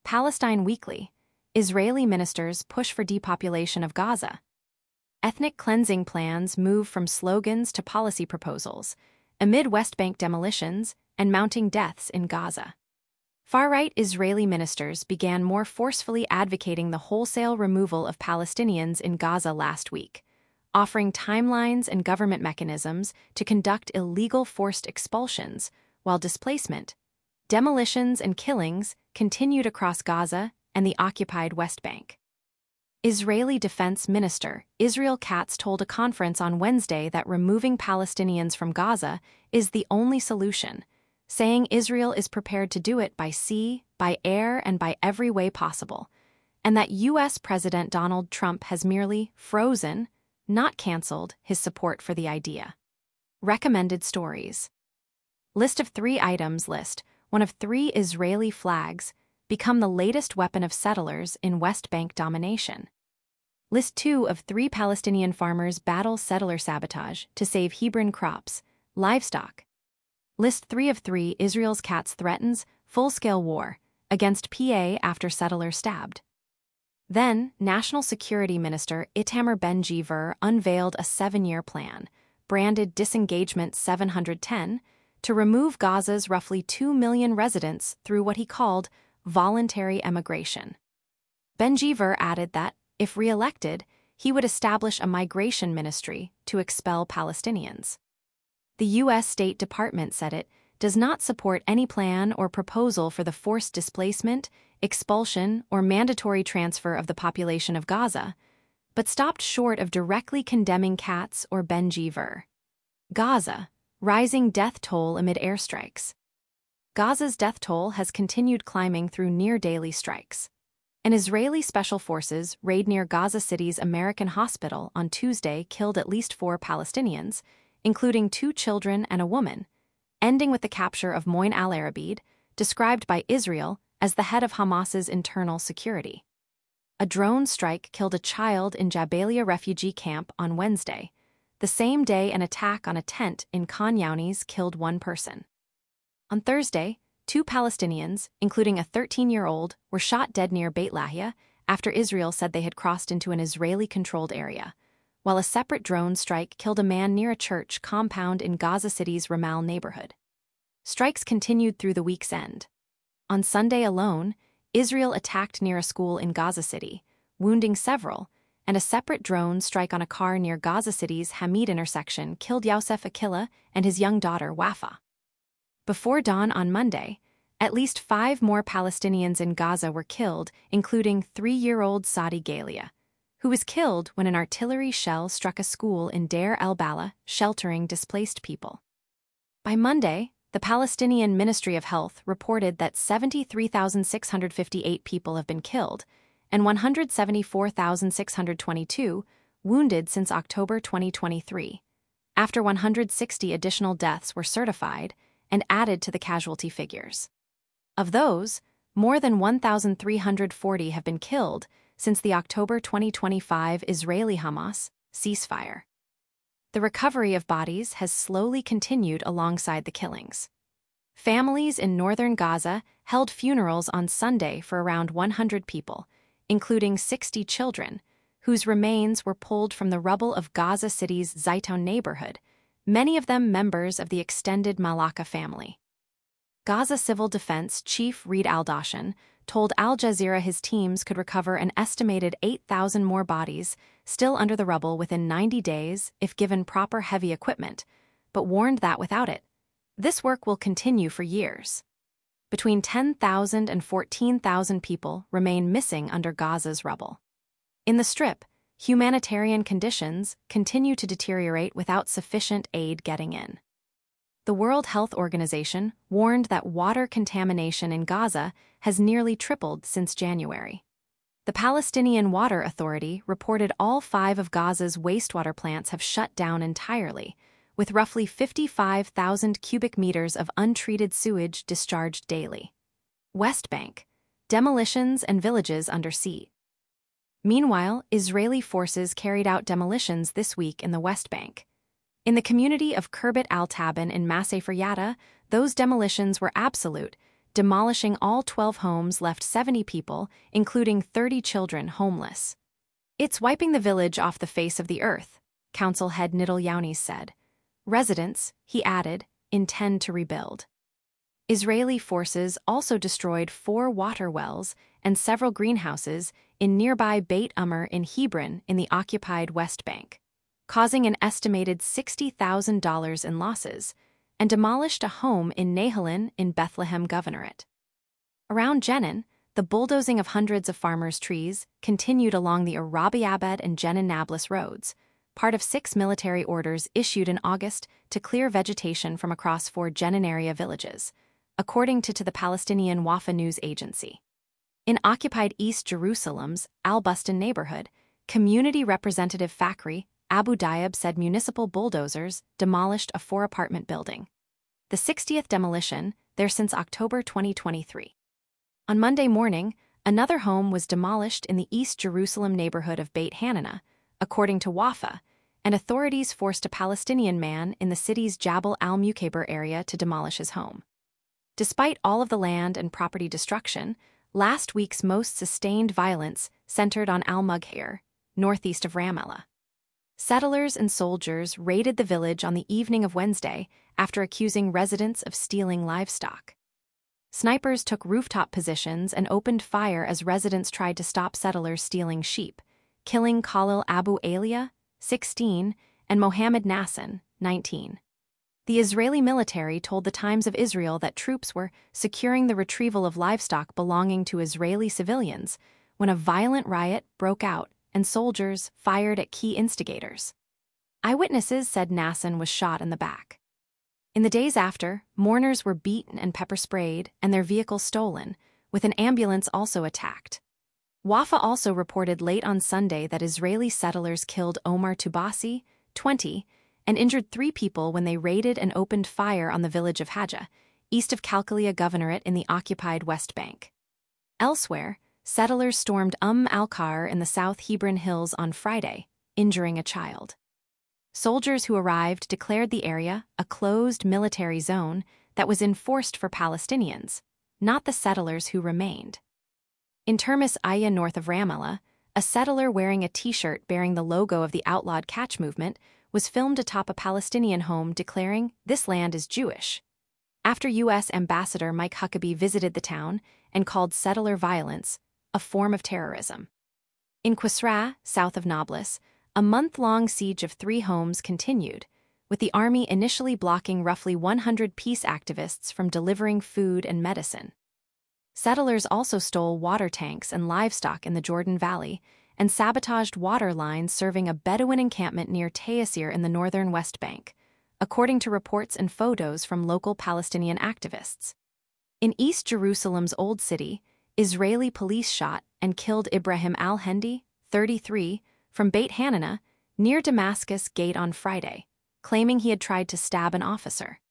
Palestine Weekly. Israeli ministers push for depopulation of Gaza. Ethnic cleansing plans move from slogans to policy proposals, amid West Bank demolitions and mounting deaths in Gaza. Far-right Israeli ministers began more forcefully advocating the wholesale removal of Palestinians in Gaza last week, offering timelines and government mechanisms to conduct illegal forced expulsions, while displacement, demolitions, and killings continued across Gaza and the occupied West Bank. Israeli Defense Minister Israel Katz told a conference on Wednesday that removing Palestinians from Gaza is the only solution, saying Israel is prepared to do it by sea, by air, and by every way possible, and that U.S. President Donald Trump has merely frozen, not canceled, his support for the idea. Recommended stories. List of 3 items. List 1 of 3 Israeli flags become the latest weapon of settlers in West Bank domination. List 2 of 3 Palestinian farmers battle settler sabotage to save Hebron crops, livestock. List 3 of 3 Israel's Katz threatens full-scale war against PA after settler stabbed. Then, National Security Minister Itamar Ben-Gvir unveiled a 7-year plan, branded Disengagement 710, to remove Gaza's roughly 2 million residents through what he called voluntary emigration. Ben-Gvir added that, if re-elected, he would establish a migration ministry to expel Palestinians. The U.S. State Department said it does not support any plan or proposal for the forced displacement, expulsion, or mandatory transfer of the population of Gaza, but stopped short of directly condemning Katz or Ben-Gvir. Gaza, rising death toll amid airstrikes. Gaza's death toll has continued climbing through near-daily strikes. An Israeli special forces raid near Gaza City's American hospital on Tuesday killed at least 4 Palestinians, including 2 children and a woman, ending with the capture of Moin al-Arabid, described by Israel as the head of Hamas's internal security. A drone strike killed a child in Jabalia refugee camp on Wednesday, the same day an attack on a tent in Khan Younis killed 1 person. On Thursday, 2 Palestinians, including a 13-year-old, were shot dead near Beit Lahia after Israel said they had crossed into an Israeli-controlled area, while a separate drone strike killed a man near a church compound in Gaza City's Ramal neighborhood. Strikes continued through the week's end. On Sunday alone, Israel attacked near a school in Gaza City, wounding several, and a separate drone strike on a car near Gaza City's Hamid intersection killed Youssef Akila and his young daughter Wafa. Before dawn on Monday, at least 5 more Palestinians in Gaza were killed, including 3-year-old Saadi Galia, who was killed when an artillery shell struck a school in Deir el-Balah, sheltering displaced people. By Monday, the Palestinian Ministry of Health reported that 73,658 people have been killed and 174,622 wounded since October 2023, after 160 additional deaths were certified and added to the casualty figures. Of those, more than 1,340 have been killed since the October 2025 Israeli-Hamas ceasefire. The recovery of bodies has slowly continued alongside the killings. Families in northern Gaza held funerals on Sunday for around 100 people, including 60 children, whose remains were pulled from the rubble of Gaza City's Zaytoun neighborhood, many of them members of the extended Malaka family. Gaza Civil Defense Chief Reed Al-Dashan told Al Jazeera his teams could recover an estimated 8,000 more bodies still under the rubble within 90 days if given proper heavy equipment, but warned that without it, this work will continue for years. Between 10,000 and 14,000 people remain missing under Gaza's rubble. In the Strip, humanitarian conditions continue to deteriorate without sufficient aid getting in. The World Health Organization warned that water contamination in Gaza has nearly tripled since January. The Palestinian Water Authority reported all 5 of Gaza's wastewater plants have shut down entirely, with roughly 55,000 cubic meters of untreated sewage discharged daily. West Bank, demolitions and villages under siege. Meanwhile, Israeli forces carried out demolitions this week in the West Bank. In the community of Kirbet al-Taban in Masafer Yatta, those demolitions were absolute, demolishing all 12 homes left 70 people, including 30 children, homeless. It's wiping the village off the face of the earth, Council head Nidal Younis said. Residents, he added, intend to rebuild. Israeli forces also destroyed 4 water wells and several greenhouses in nearby Beit Umar in Hebron in the occupied West Bank, causing an estimated $60,000 in losses, and demolished a home in Nehalin in Bethlehem Governorate. Around Jenin, the bulldozing of hundreds of farmers' trees continued along the Arabi Abed and Jenin Nablus roads, part of 6 military orders issued in August to clear vegetation from across 4 Jenin area villages, according to the Palestinian Wafa news agency. In occupied East Jerusalem's Al-Bustan neighborhood, community representative Fakhri Abu Diab said municipal bulldozers demolished a 4-apartment building. The 60th demolition there since October 2023. On Monday morning, another home was demolished in the East Jerusalem neighborhood of Beit Hananah, according to Wafa, and authorities forced a Palestinian man in the city's Jabal al-Mukaber area to demolish his home. Despite all of the land and property destruction, last week's most sustained violence centered on Al-Mughair, northeast of Ramallah. Settlers and soldiers raided the village on the evening of Wednesday after accusing residents of stealing livestock. Snipers took rooftop positions and opened fire as residents tried to stop settlers stealing sheep, killing Khalil Abu Alia, 16, and Mohammed Nassan, 19. The Israeli military told the Times of Israel that troops were securing the retrieval of livestock belonging to Israeli civilians when a violent riot broke out and soldiers fired at key instigators. Eyewitnesses said Nassan was shot in the back. In the days after, mourners were beaten and pepper-sprayed and their vehicles stolen, with an ambulance also attacked. Wafa also reported late on Sunday that Israeli settlers killed Omar Tubasi, 20, and injured 3 people when they raided and opened fire on the village of Haja, east of Kalkalia Governorate in the occupied West Bank. Elsewhere, settlers stormed al-Kar in the South Hebron Hills on Friday, injuring a child. Soldiers who arrived declared the area a closed military zone that was enforced for Palestinians, not the settlers who remained. In Termis Aya north of Ramallah, a settler wearing a T-shirt bearing the logo of the outlawed catch movement was filmed atop a Palestinian home declaring, "This land is Jewish," after U.S. Ambassador Mike Huckabee visited the town and called settler violence a form of terrorism. In Qusra, south of Nablus, a month-long siege of 3 homes continued, with the army initially blocking roughly 100 peace activists from delivering food and medicine. Settlers also stole water tanks and livestock in the Jordan Valley and sabotaged water lines serving a Bedouin encampment near Taysir in the northern West Bank, according to reports and photos from local Palestinian activists. In East Jerusalem's Old City, Israeli police shot and killed Ibrahim al-Hendi, 33, from Beit Hananah, near Damascus Gate on Friday, claiming he had tried to stab an officer.